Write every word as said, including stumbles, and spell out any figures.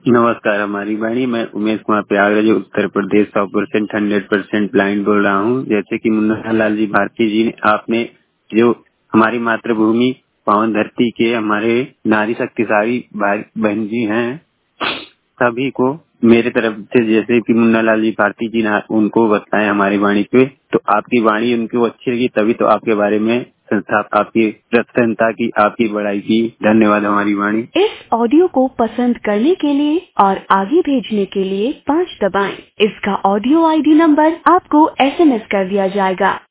नमस्कार, हमारी वाणी। मैं उमेश कुमार प्रयागराज उत्तर प्रदेश सौ परसेंट हंड्रेड परसेंट ब्लाइंड बोल रहा हूँ। जैसे कि मुन्ना लाल जी भारती जी ने आपने जो हमारी मातृभूमि पावन धरती के हमारे नारी शक्तिशाली भाई बहन जी हैं, सभी को मेरे तरफ से, जैसे कि मुन्ना लाल जी भारती जी ने उनको बताया हमारी वाणी पे, तो आपकी वाणी उनको अच्छी लगी, तभी तो आपके बारे में संस्था आपकी प्रसन्नता की, आपकी बड़ाई की। धन्यवाद हमारी वाणी। इस ऑडियो को पसंद करने के लिए और आगे भेजने के लिए पाँच दबाएं। इसका ऑडियो आईडी नंबर आपको एसएमएस कर दिया जाएगा।